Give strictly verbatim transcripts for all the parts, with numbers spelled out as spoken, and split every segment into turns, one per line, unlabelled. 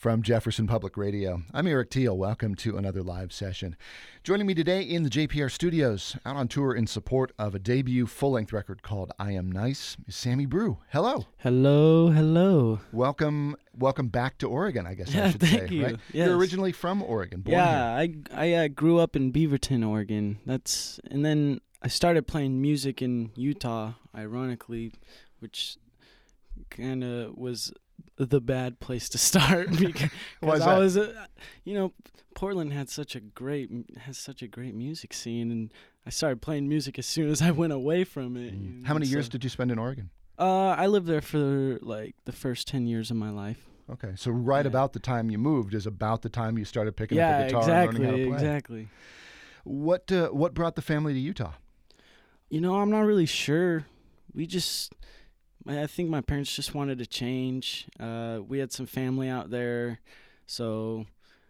from Jefferson Public Radio. I'm Eric Teal. Welcome to another live session. Joining me today in the J P R studios, out on tour in support of a debut full-length record called I Am Nice, is Sammy Brew. Hello.
Hello, hello.
Welcome welcome back to Oregon, I guess
yeah,
I should
thank
say.
you.
Right?
Yes.
You're originally from Oregon, born
yeah,
here.
I, I uh, grew up in Beaverton, Oregon. That's And then I started playing music in Utah, ironically, which kind of was the bad place to start because
Why is
I
that?
was, uh, you know, Portland had such a great has such a great music scene, and I started playing music as soon as I went away from it.
Mm. How many
so,
years did you spend in Oregon?
Uh, I lived there for like the first ten years of my life.
Okay, so right
Yeah.
about the time you moved is about the time you started picking
yeah,
up a guitar
exactly,
and learning how to play.
exactly.
What uh, what brought the family to Utah?
You know, I'm not really sure. We just, I think my parents just wanted to change. Uh, we had some family out there, so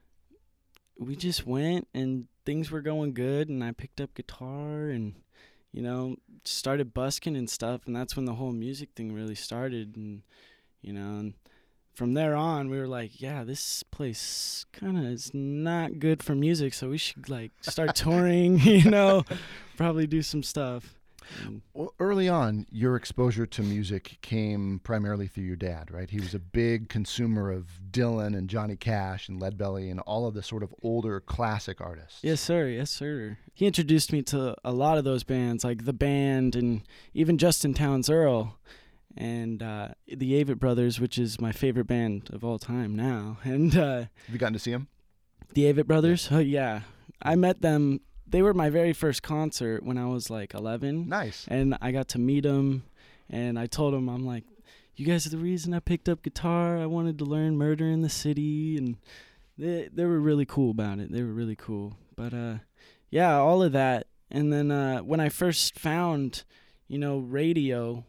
we just went, and things were going good, and I picked up guitar and, you know, started busking and stuff, and that's when the whole music thing really started, and, you know, and from there on, we were like, yeah, this place kind of is not good for music, so we should, like, start touring, you know, probably do some stuff. And
Well, early on, your exposure to music came primarily through your dad, right? He was a big consumer of Dylan and Johnny Cash and Leadbelly and all of the sort of older classic artists.
yes, sir. Yes, sir. He introduced me to a lot of those bands, like The Band and even Justin Townes Earl and uh, the Avett Brothers, which is my favorite band of all time now. And uh,
Have you gotten to see him?
the Avett Brothers, oh, yeah. I met them. They were my very first concert when I was like eleven.
Nice.
And I got to meet them, and I told them, I'm like, you guys are the reason I picked up guitar. I wanted to learn Murder in the City, and they they were really cool about it. They were really cool. But, uh, yeah, all of that. And then uh, when I first found, you know, radio,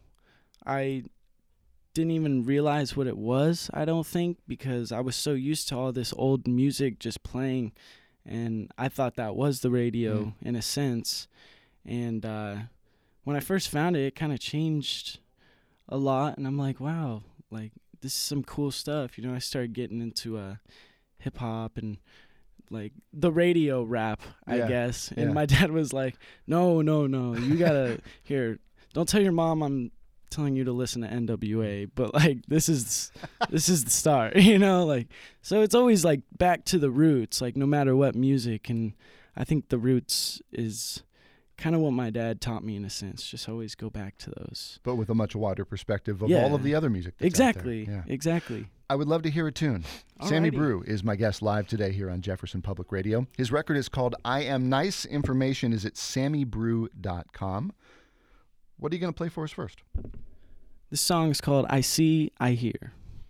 I didn't even realize what it was, I don't think, because I was so used to all this old music just playing, and I thought that was the radio
Mm.
in a sense. And uh, when I first found it, it kind of changed a lot, and I'm like, wow, like, this is some cool stuff. You know, I started getting into uh, hip-hop and, like, the radio rap, I
Yeah,
guess. And
yeah.
my dad was like, no, no, no, you gotta, here, don't tell your mom I'm telling you to listen to N W A, but, like, this is this is the start, you know, like, so it's always like back to the roots, like, no matter what music. And I think the roots is kind of what my dad taught me in a sense, just always go back to those.
But with a much wider perspective of
Yeah.
all of the other music that's
Exactly,
out there. Yeah.
exactly.
I would love to hear a tune. Sammy
Alrighty.
Brew is my guest live today here on Jefferson Public Radio. His record is called I Am Nice. Information is at sammy brew dot com. What are you going to play for us first?
This song is called I See, I Hear.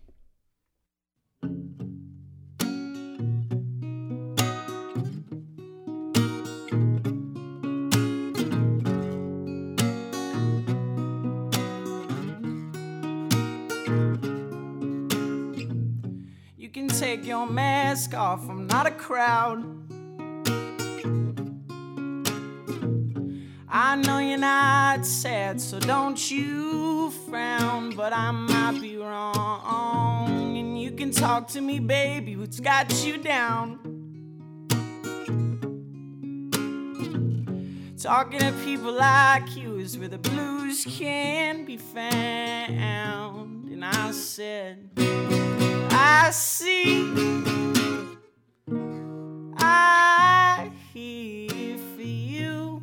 You can take your mask off, I'm not a crowd. I know you're not sad, so don't you frown, but I might be wrong. And you can talk to me, baby, what's got you down? Talking to people like you is where the blues can be found. And I said, I see, I hear for you.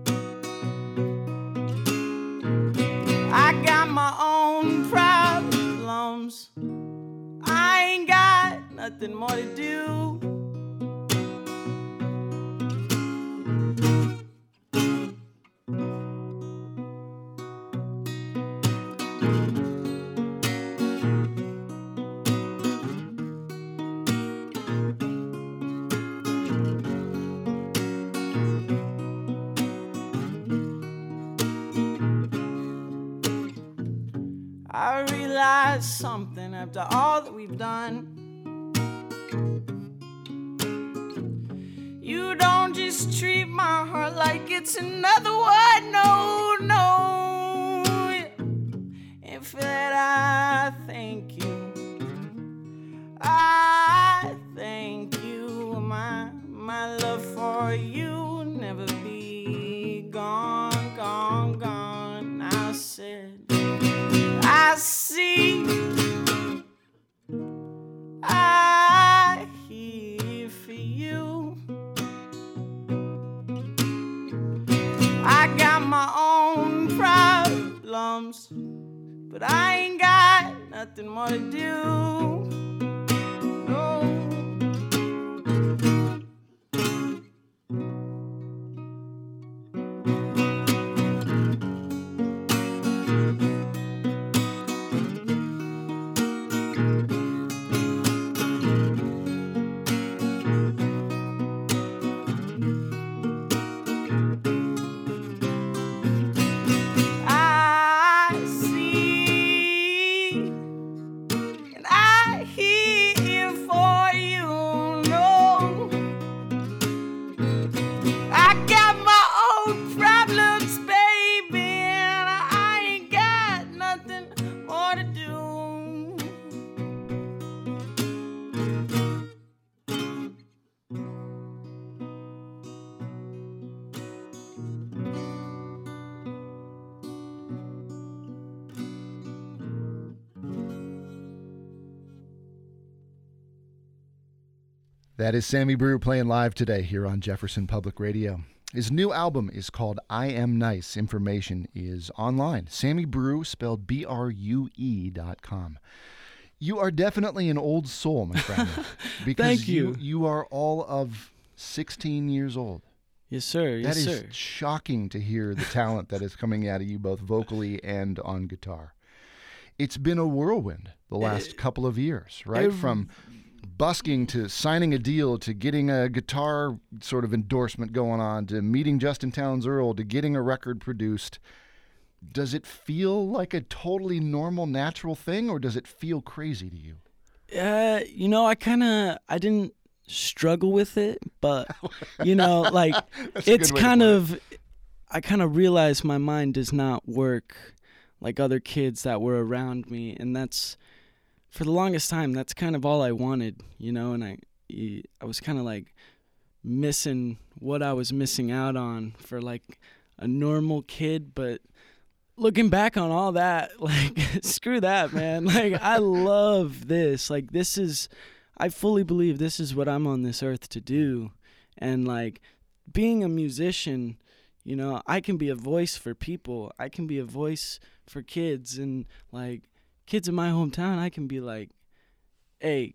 I got my own problems. I ain't got nothing more to do. I realized something after all that we've done. You don't just treat my heart like it's another one, no, no. And for that I thank you. I arms, but I ain't got nothing more to do. No.
That is Sammy Brew playing live today here on Jefferson Public Radio. His new album is called I Am Nice. Information is online. Sammy Brew, spelled B R U E dot com. You are definitely an old soul, my friend. Because
Thank you.
you. You are all of sixteen years old.
Yes, sir. Yes,
that is
sir.
shocking to hear the talent that is coming out of you both vocally and on guitar. It's been a whirlwind the last
It,
couple of years, right?
It,
From busking to signing a deal to getting a guitar sort of endorsement going on to meeting Justin Townes Earle to getting a record produced. Does it feel like a totally normal, natural thing, or does it feel crazy to you?
Uh, you know, I kind of, I didn't struggle with it, but, you know, like, it's kind of, I kind of realized my mind does not work like other kids that were around me, and that's, for the longest time, that's kind of all I wanted, you know, and I, I was kind of like missing what I was missing out on for like a normal kid, but looking back on all that, like, screw that, man. Like, I love this. Like, this is, I fully believe this is what I'm on this earth to do. And like, being a musician, you know, I can be a voice for people. I can be a voice for kids, and like, kids in my hometown, I can be like, hey,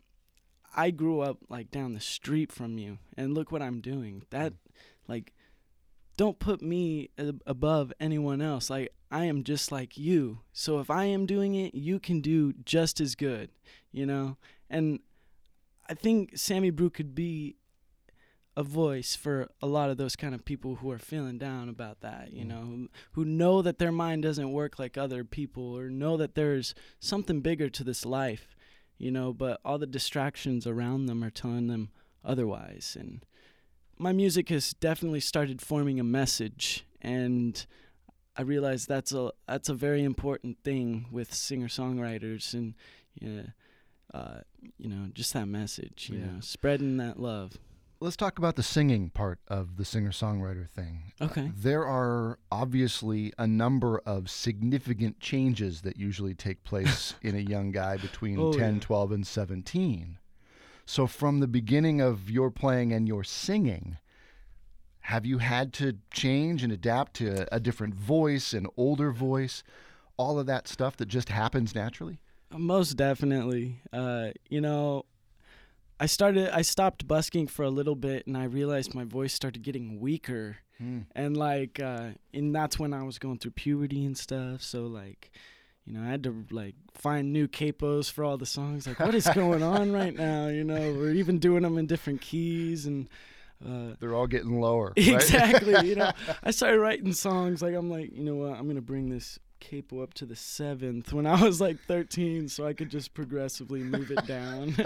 I grew up like down the street from you, and look what I'm doing. That, like, don't put me ab- above anyone else. Like, I am just like you. So if I am doing it, you can do just as good, you know? And I think Sammy Brew could be a voice for a lot of those kind of people who are feeling down about that, you know, who, who know that their mind doesn't work like other people, or know that there's something bigger to this life, you know, but all the distractions around them are telling them otherwise. And my music has definitely started forming a message, and I realize that's a that's a very important thing with singer-songwriters, and yeah, uh, you know, just that message, you yeah. know, spreading that love.
Let's talk about the singing part of the singer-songwriter thing.
Okay.
Uh, there are obviously a number of significant changes that usually take place in a young guy between
oh,
ten,
yeah.
twelve, and seventeen. So from the beginning of your playing and your singing, have you had to change and adapt to a different voice, an older voice, all of that stuff that just happens naturally?
Most definitely. Uh, you know, I started, I stopped busking for a little bit, and I realized my voice started getting weaker. Mm. And like, uh, and that's when I was going through puberty and stuff. So like, you know, I had to like find new capos for all the songs. Like, what is going on right now? You know, we're even doing them in different keys, and uh,
they're all getting lower.
Exactly.
Right?
You know, I started writing songs. Like, I'm like, you know what? I'm gonna bring this capo up to the seventh when I was like thirteen, so I could just progressively move it down.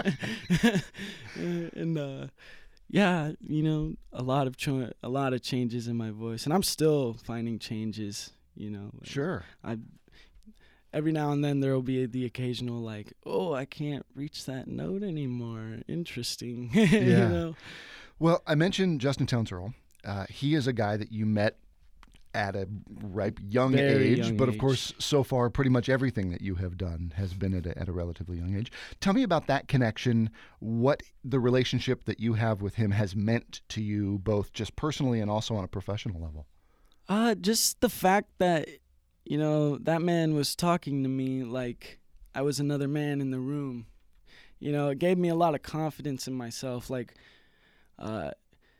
and uh, yeah, you know, a lot of cho- a lot of changes in my voice, and I'm still finding changes. You know,
sure.
I. Every now and then there will be the occasional like, oh, I can't reach that note anymore. Interesting.
Yeah.
You know?
Well, I mentioned Justin Townes Earle. Uh, he is a guy that you met at a ripe young
Very
age,
young
but of
age.
course, so far, pretty much everything that you have done has been at a, at a relatively young age. Tell me about that connection, what the relationship that you have with him has meant to you, both just personally and also on a professional level.
Uh, just the fact that you know, that man was talking to me like I was another man in the room. You know, it gave me a lot of confidence in myself. Like, uh,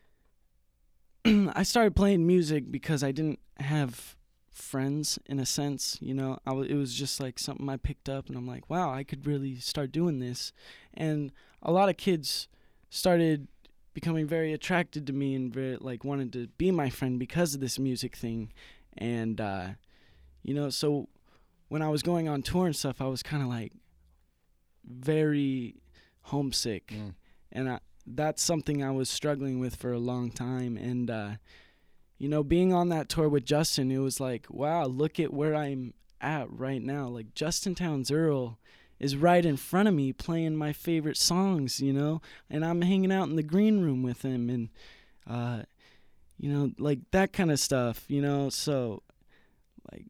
I started playing music because I didn't have friends, in a sense. You know, I w- it was just like something I picked up, and I'm like, wow, I could really start doing this. And a lot of kids started becoming very attracted to me and very, like, wanted to be my friend because of this music thing. And, uh, you know, so when I was going on tour and stuff, I was kind of like very homesick. Mm. And I, that's something I was struggling with for a long time. And, uh, you know, being on that tour with Justin, it was like, wow, look at where I'm at right now. Like, Justin Townes Earl is right in front of me playing my favorite songs, you know, and I'm hanging out in the green room with him and, uh, you know, like that kind of stuff, you know. So, like,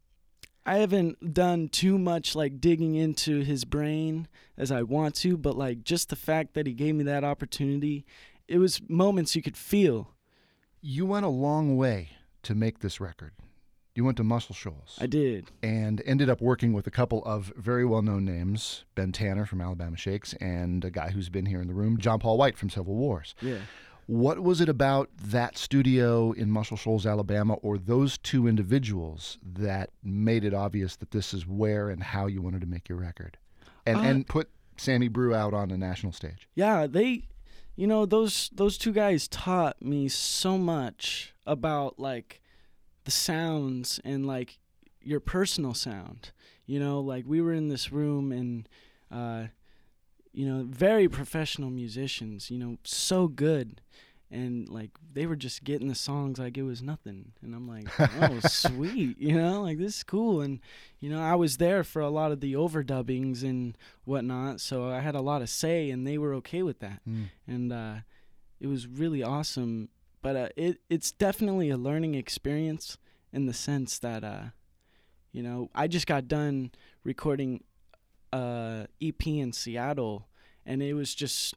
I haven't done too much, like, digging into his brain as I want to, but, like, just the fact that he gave me that opportunity, it was moments you could feel.
You went a long way to make this record. You went to Muscle Shoals.
I did.
And ended up working with a couple of very well-known names, Ben Tanner from Alabama Shakes and a guy who's been here in the room, John Paul White from Civil Wars.
Yeah.
What was it about that studio in Muscle Shoals, Alabama, or those two individuals that made it obvious that this is where and how you wanted to make your record? And, uh, and put Sammy Brew out on a national stage?
Yeah, they... You know, those those two guys taught me so much about, like, the sounds and, like, your personal sound. You know, like, we were in this room and, uh, you know, very professional musicians, you know, so good. And, like, they were just getting the songs like it was nothing. And I'm like, oh, sweet, you know, like, this is cool. And, you know, I was there for a lot of the overdubbings and whatnot, so I had a lot of say, and they were okay with that. Mm. And uh, it was really awesome. But uh, it it's definitely a learning experience in the sense that, uh, you know, I just got done recording a E P in Seattle, and it was just,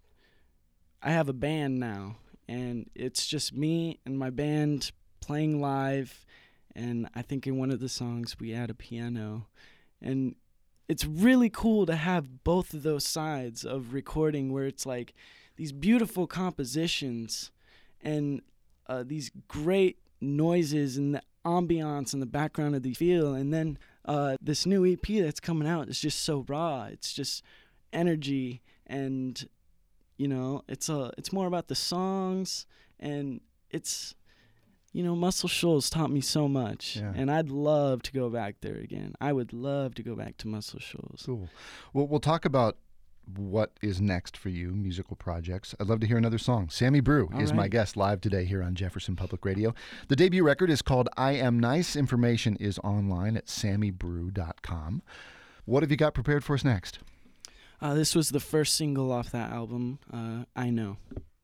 I have a band now. And it's just me and my band playing live. And I think in one of the songs we add a piano. And it's really cool to have both of those sides of recording where it's like these beautiful compositions and uh, these great noises and the ambiance and the background of the feel. And then uh, this new E P that's coming out is just so raw. It's just energy and... You know, it's a, it's more about the songs, and it's, you know, Muscle Shoals taught me so much, yeah. And I'd love to go back there again. I would love to go back to Muscle Shoals.
Cool. Well, we'll talk about what is next for you, musical projects. I'd love to hear another song. Sammy Brew All is right. my guest live today here on Jefferson Public Radio. The debut record is called I Am Nice. Information is online at sammy brew dot com. What have you got prepared for us next?
Uh, this was the first single off that album, uh, I Know.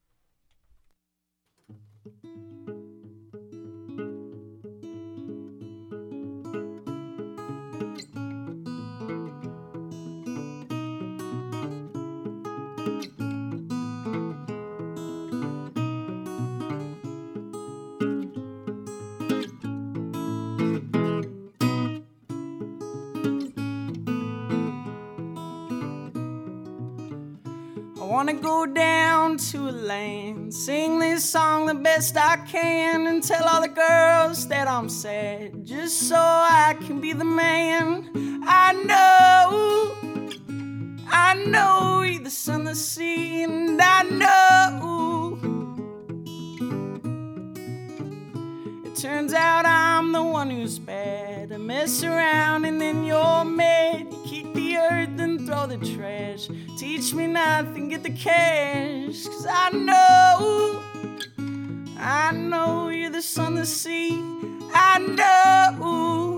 I wanna go down to a lane, sing this song the best I can, and tell all the girls that I'm sad, just so I can be the man. I know, I know you're the sun, the sea, and I know it turns out I'm the one who's bad. I mess around and then you're mad. You kick the earth and throw the trash. Teach me nothing, get the cash. Cause I know, I know you're the sun, the sea. I know.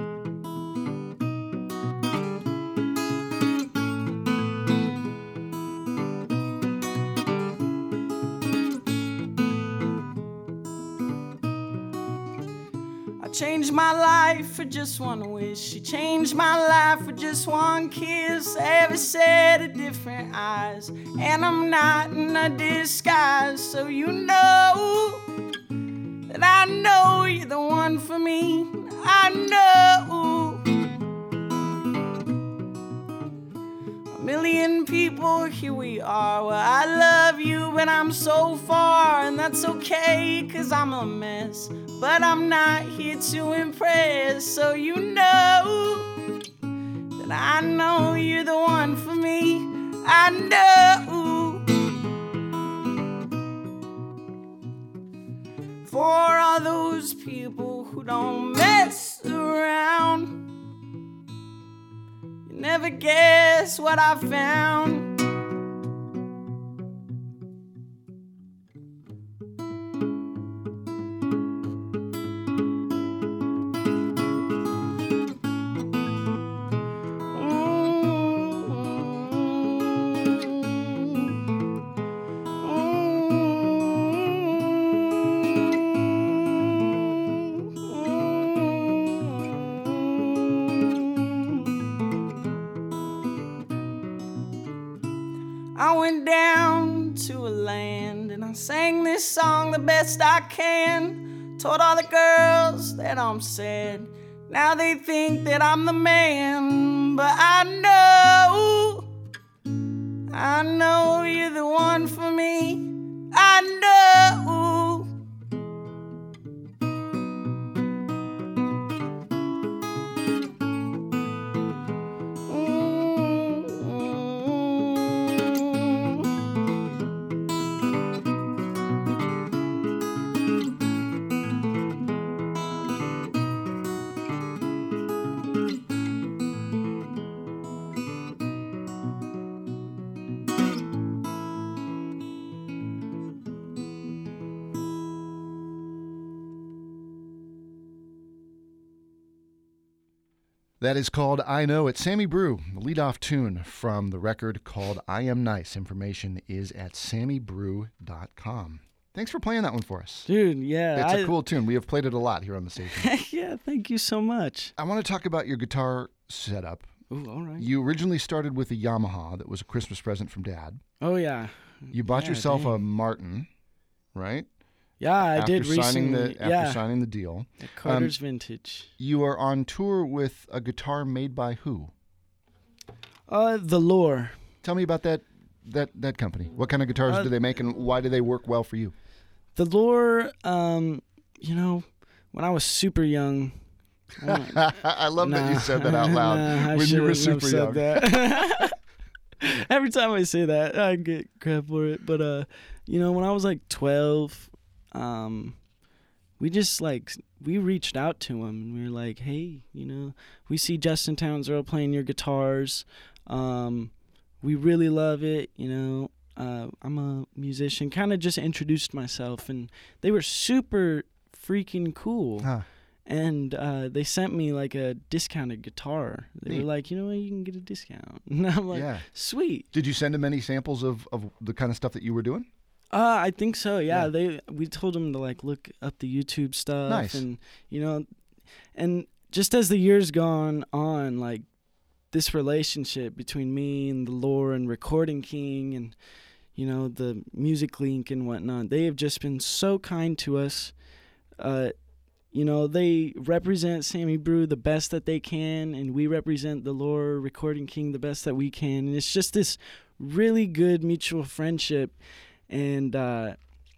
Changed my life for just one wish. She changed my life for just one kiss. Every set of different eyes, and I'm not in a disguise. So you know, that I know you're the one for me. I know. A million people, here we are. Well, I love you, but I'm so far, and that's okay, 'cause I'm a mess. But I'm not here to impress, so you know that I know you're the one for me. I know. For all those people who don't mess around, you never guess what I found. I went down to a land and I sang this song the best I can. Told all the girls that I'm sad. Now they think that I'm the man. But I know, I know you're the one for me. I know.
That is called I Know. It's Sammy Brew, the leadoff tune from the record called I Am Nice. Information is at sammy brew dot com. Thanks for playing that one for us.
Dude, yeah.
It's
I,
a cool tune. We have played it a lot here on the station.
Yeah, thank you so much.
I want to talk about your guitar setup.
Ooh, all right.
You originally started with a Yamaha that was a Christmas present from Dad.
Oh, yeah.
You bought
Yeah,
yourself
dang.
a Martin, right?
Yeah, I
after
did
signing
recently.
the after
yeah,
signing the deal.
at Carter's Vintage.
You are on tour with a guitar made by who?
Uh, the Lure.
Tell me about that that that company. What kind of guitars
Uh,
do they make, and why do they work well for you?
The Lure. Um, you know, when I was super young. I
I love that you
Nah,
said that out loud
nah, I
when you were
shouldn't
super young.
have said that. Every time I say that, I get crap for it. But uh, you know, when I was like twelve, um, we just like we reached out to him and we were like, hey, you know, we see Justin Townsend playing your guitars. Um, we really love it. You know, uh, I'm a musician. Kind of just introduced myself, and they were super freaking cool.
Huh.
And uh, they sent me like a discounted guitar. They
Neat.
were like, you know what, you can get a discount. And I'm like,
Yeah.
sweet.
Did you send them any samples of, of the kind of stuff that you were doing?
Uh, I think so. Yeah.
Yeah.
They we told them to like look up the YouTube stuff.
Nice.
And you know, and just as the years gone on, like this relationship between me and the Lure and Recording King and you know the Music Link and whatnot, they have just been so kind to us. Uh. You know, they represent Sammy Brew the best that they can, and we represent the Lure Recording King the best that we can. And it's just this really good mutual friendship. And, uh,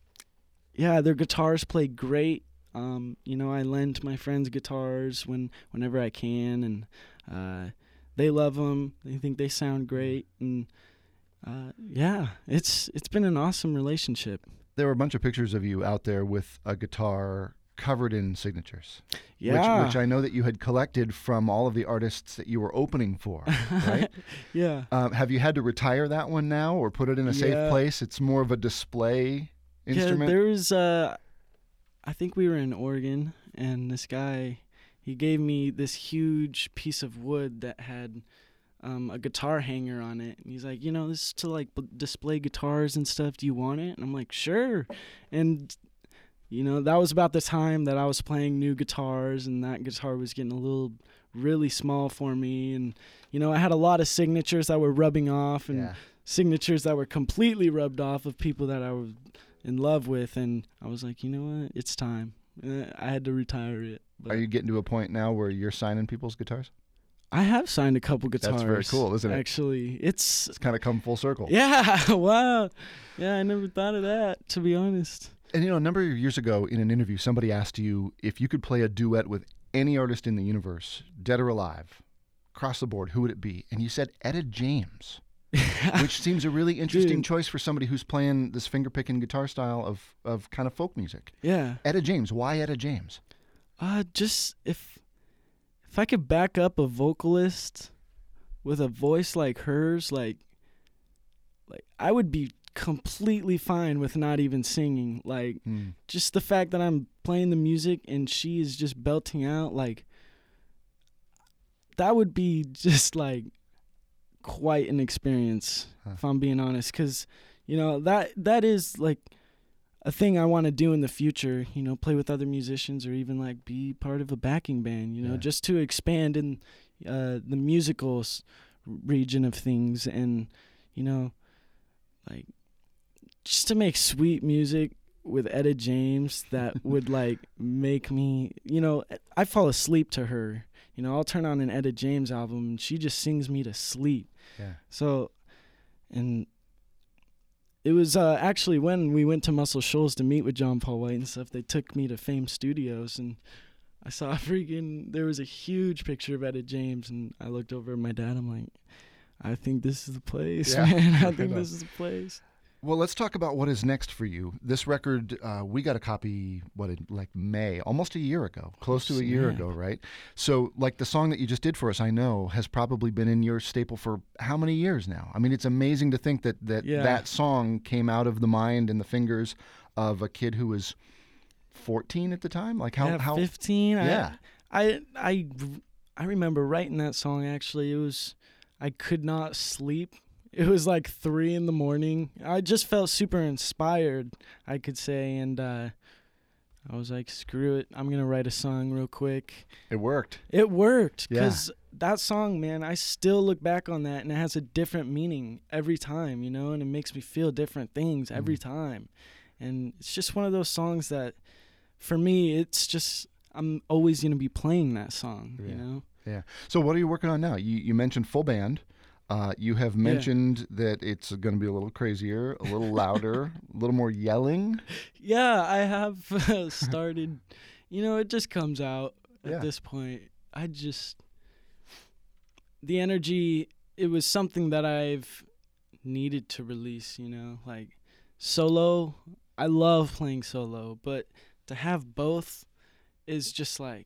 yeah, their guitars play great. Um, you know, I lend my friends guitars when whenever I can, and uh, they love them. They think they sound great. And, uh, yeah, it's it's been an awesome relationship.
There were a bunch of pictures of you out there with a guitar covered in signatures.
Yeah.
Which, which I know that you had collected from all of the artists that you were opening for, right?
Yeah.
Um, have you had to retire that one now or put it in a safe
Yeah.
place? It's more of a display instrument?
Yeah, there was, uh, I think we were in Oregon, and this guy, he gave me this huge piece of wood that had um, a guitar hanger on it. And he's like, you know, this is to, like, b- display guitars and stuff. Do you want it? And I'm like, sure. And you know, that was about the time that I was playing new guitars, and that guitar was getting a little really small for me. And, you know, I had a lot of signatures that were rubbing off and
Yeah.
signatures that were completely rubbed off of people that I was in love with. And I was like, you know what? It's time. Uh, I had to retire it. But
Are you getting to a point now where you're signing people's guitars?
I have signed a couple guitars.
That's very cool, isn't it?
Actually, it's
It's kind of come full circle.
yeah. Wow. Yeah, I never thought of that, to be honest.
And, you know, a number of years ago in an interview, somebody asked you if you could play a duet with any artist in the universe, dead or alive, across the board, who would it be? And you said Etta James, which seems a really interesting
Dude.
choice for somebody who's playing this finger-picking guitar style of, of kind of folk music.
Yeah.
Etta James. Why Etta James?
Uh, just if if I could back up a vocalist with a voice like hers, like like I would be completely fine with not even singing. Like
Mm.
just the fact that I'm playing the music and she is just belting out, like that would be just like quite an experience,
Huh.
if I'm being honest, because you know that that is like a thing I want to do in the future, you know, play with other musicians or even like be part of a backing band, you know,
Yeah.
just to expand in uh, the musical s- region of things, and you know, like just to make sweet music with Etta James that would like make me, you know, I fall asleep to her. You know, I'll turn on an Etta James album and she just sings me to sleep.
Yeah.
So, and it was uh, actually when we went to Muscle Shoals to meet with John Paul White and stuff, they took me to Fame Studios and I saw freaking, there was a huge picture of Etta James and I looked over at my dad. I'm like, I think this is the place,
Yeah.
man. I
Right
think
on.
this is the place.
Well, let's talk about what is next for you. This record, uh, we got a copy, what, in like May, almost a year ago, close to a year
Snap.
ago, right? So, like the song that you just did for us, I know, has probably been in your staple for how many years now? I mean, it's amazing to think that that,
Yeah.
that song came out of the mind and the fingers of a kid who was fourteen at the time. Like how
yeah,
how
fifteen.
yeah.
I, I, I, I remember writing that song. Actually, it was I could not sleep. It was like three in the morning. I just felt super inspired, I could say, and uh, I was like, "Screw it! I'm gonna write a song real quick."
It worked.
It worked
Yeah.
because that song, man, I still look back on that and it has a different meaning every time, you know, and it makes me feel different things every
Mm.
time, and it's just one of those songs that, for me, it's just I'm always gonna be playing that song,
Yeah.
you know.
Yeah. So, what are you working on now? You you mentioned full band. Uh, you have mentioned that it's going to be a little crazier, a little louder, a little more yelling.
Yeah, I have uh, started. You know, it just comes out at
Yeah.
this point. I just the energy. It was something that I've needed to release. You know, like solo. I love playing solo, but to have both is just like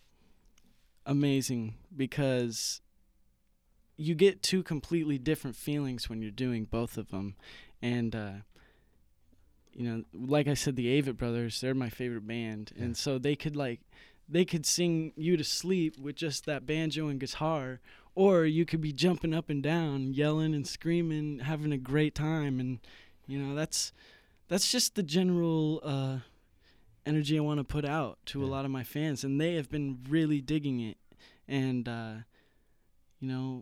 amazing because you get two completely different feelings when you're doing both of them, and uh, you know, like I said, the Avett Brothers, they're my favorite band,
Yeah.
and so they could like, they could sing you to sleep with just that banjo and guitar, or you could be jumping up and down, yelling and screaming, having a great time, and you know, that's that's just the general uh, energy I want to put out to
Yeah.
a lot of my fans, and they have been really digging it, and uh, you know.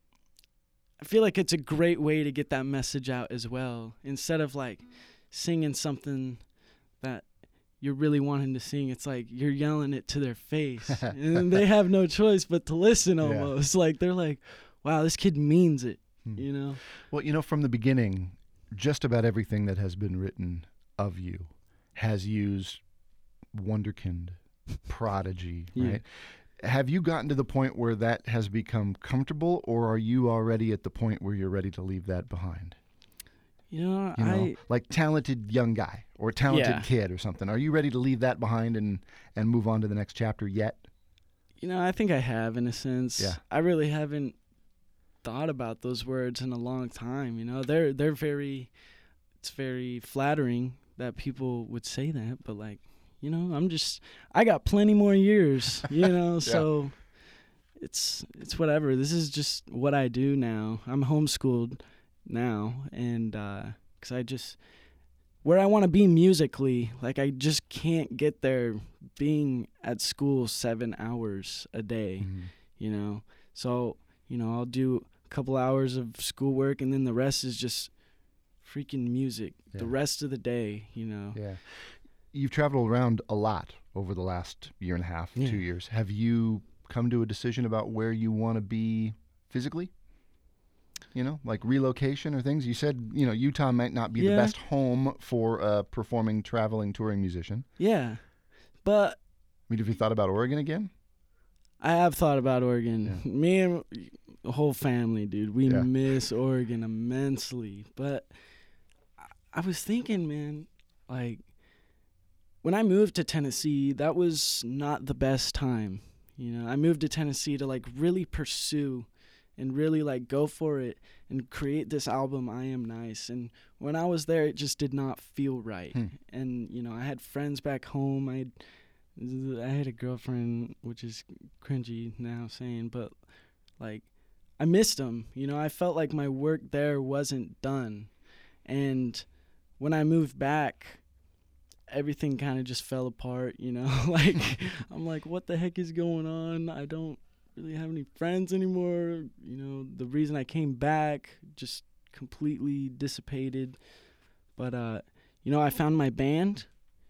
I feel like it's a great way to get that message out as well. Instead of like singing something that you're really wanting to sing, it's like you're yelling it to their face. And they have no choice but to listen
Yeah.
almost. Like they're like, wow, this kid means it,
Hmm.
you know?
Well, you know, from the beginning, just about everything that has been written of you has used Wonderkind, Prodigy,
Yeah.
right? Have you gotten to the point where that has become comfortable, or are you already at the point where you're ready to leave that behind?
You know,
You know,
I
like talented young guy or talented
Yeah.
kid or something. Are you ready to leave that behind and, and move on to the next chapter yet?
you know, I think I have in a sense.
Yeah.
I really haven't thought about those words in a long time, you know. They're they're very it's very flattering that people would say that, but like, you know, I'm just I got plenty more years, you know, so it's it's whatever. This is just what I do now. I'm homeschooled now, and uh 'cause I just where I want to be musically, like I just can't get there being at school seven hours a day,
Mhm.
you know. So, you know, I'll do a couple hours of schoolwork and then the rest is just freaking music. The
Yeah.
rest of the day, you know.
Yeah. you've traveled around a lot over the last year and a half,
Yeah.
two years. Have you come to a decision about where you want to be physically? You know, like relocation or things? You said, you know, Utah might not be
Yeah.
the best home for a performing, traveling, touring musician.
Yeah. But
I mean, have you thought about Oregon again?
I have thought about Oregon.
Yeah.
Me and the whole family, dude, we
Yeah.
miss Oregon immensely. But I- I was thinking, man, like when I moved to Tennessee, that was not the best time. You know, I moved to Tennessee to like really pursue and really like go for it and create this album, I Am Nice. And when I was there, it just did not feel right.
Hmm.
And, you know, I had friends back home. I had I had a girlfriend, which is cringy now saying, but like I missed them. You know, I felt like my work there wasn't done. And when I moved back, everything kind of just fell apart, you know? Like I'm like, what the heck is going on? I don't really have any friends anymore. You know, the reason I came back just completely dissipated. But uh, you know, I found my band,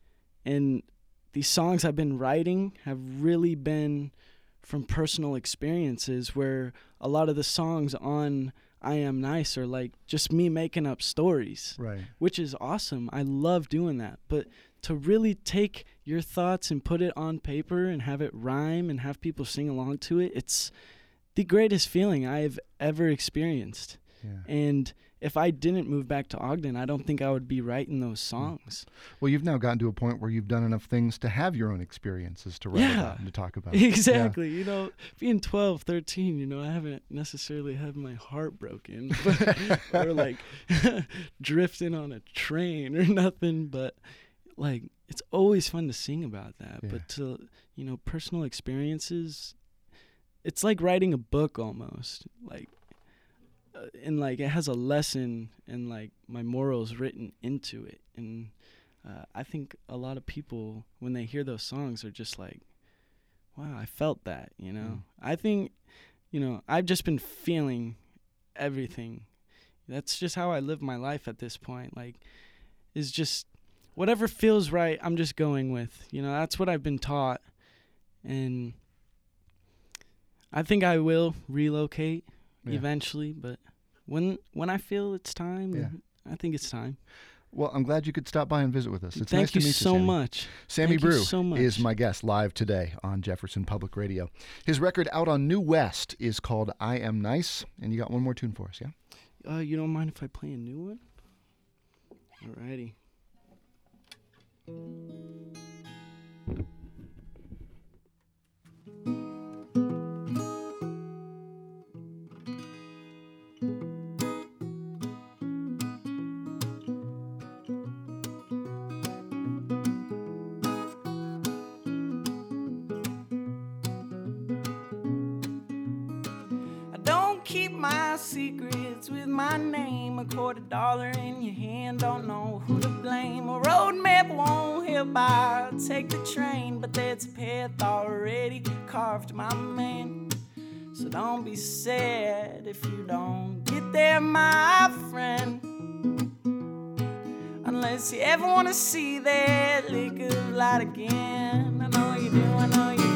and these songs I've been writing have really been from personal experiences, where a lot of the songs on I Am Nice are like just me making up stories,
Right.
which is awesome. I love doing that. But to really take your thoughts and put it on paper and have it rhyme and have people sing along to it, it's the greatest feeling I've ever experienced.
Yeah.
And if I didn't move back to Ogden, I don't think I would be writing those songs.
Well, you've now gotten to a point where you've done enough things to have your own experiences to write
Yeah.
about and to talk about.
Exactly. You know, being twelve, thirteen, you know, I haven't necessarily had my heart broken but, or like drifting on a train or nothing. But like, it's always fun to sing about that.
Yeah.
But to, you know, personal experiences, it's like writing a book almost. Like, uh, and like it has a lesson and like my morals written into it. And uh, I think a lot of people, when they hear those songs, are just like, wow, I felt that, you know?
Mm.
I think, you know, I've just been feeling everything. That's just how I live my life at this point. Like, is just whatever feels right, I'm just going with. You know, that's what I've been taught. And I think I will relocate
Yeah.
eventually, but when when I feel it's time,
Yeah.
I think it's time.
Well, I'm glad you could stop by and visit with us. It's
Thank
nice to
you
meet
so
you, Sammy.
much.
Sammy
Thank you
Brew
so much.
is my guest live today on Jefferson Public Radio. His record out on New West is called I Am Nice, and you got one more tune for us, yeah?
Uh, you don't mind if I play a new one? Alrighty. Keep my secrets with my name. A quarter dollar in your hand, don't know who to blame. A road map won't help, I'll take the train. But there's a path already carved, my man. So don't be sad if you don't get there, my friend. Unless you ever want to see that lick of light again. I know you do, I know you do.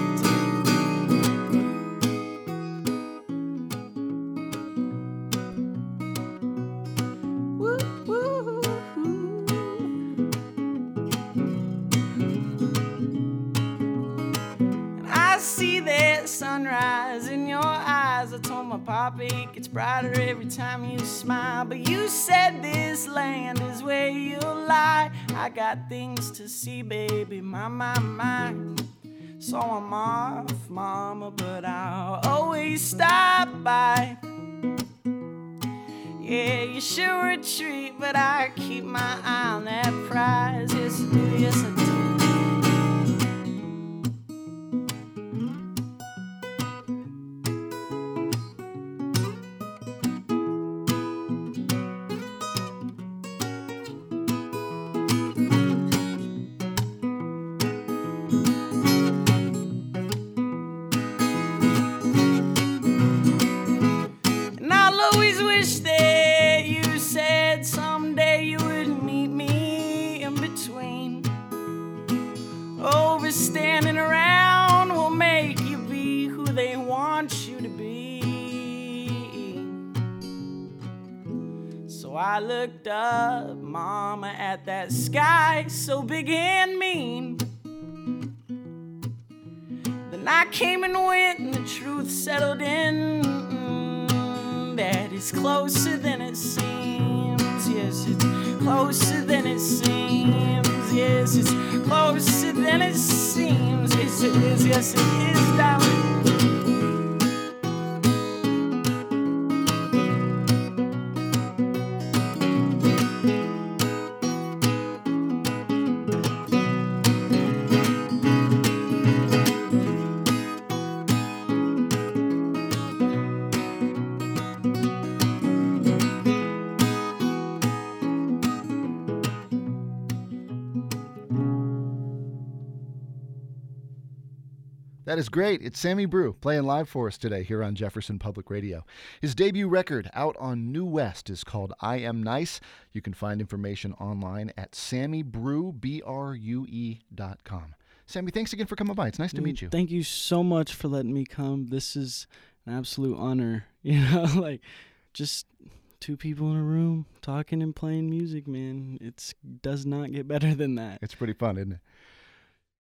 Sunrise in your eyes. I told my papa it gets brighter every time you smile. But you said this land is where you'll lie. I got things to see, baby, my, my, my. So I'm off, mama, but I'll always stop by. Yeah, you should retreat, but I keep my eye on that prize. Yes, I do, yes, I do. Always wish that you said someday you would meet me just standing around will make you be who they want you to be. So I looked up, mama, at that sky so big and mean. Then I came and went and the truth settled in. Mm, that it's closer than it seems. Yes, it's closer than it seems. Yes, it's closer than it seems. Yes, it is. Yes, it is, darling.
That is great. It's Sammy Brew playing live for us today here on Jefferson Public Radio. His debut record out on New West is called I Am Nice. You can find information online at sammy brew dot com. Sammy, thanks again for coming by. It's nice to meet you.
Thank you so much for letting me come. This is an absolute honor. You know, like just two people in a room talking and playing music, man. It does not get better than that.
It's pretty fun, isn't it?